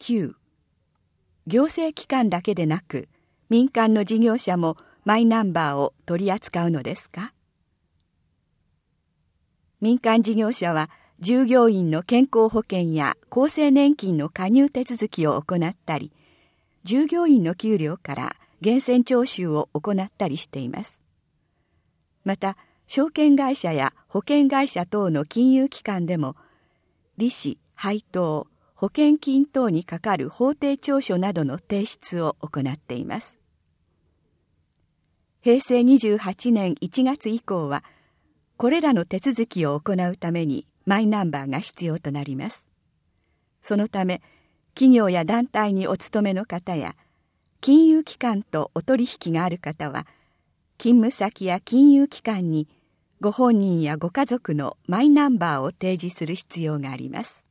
9、行政機関だけでなく民間の事業者もマイナンバーを取り扱うのですか？民間事業者は従業員の健康保険や厚生年金の加入手続きを行ったり、従業員の給料から源泉徴収を行ったりしています。また、証券会社や保険会社等の金融機関でも、利子、配当、保険金等にかかる法定調書などの提出を行っています。平成28年1月以降は、これらの手続きを行うためにマイナンバーが必要となります。そのため、企業や団体にお勤めの方や、金融機関とお取引がある方は、勤務先や金融機関にご本人やご家族のマイナンバーを提示する必要があります。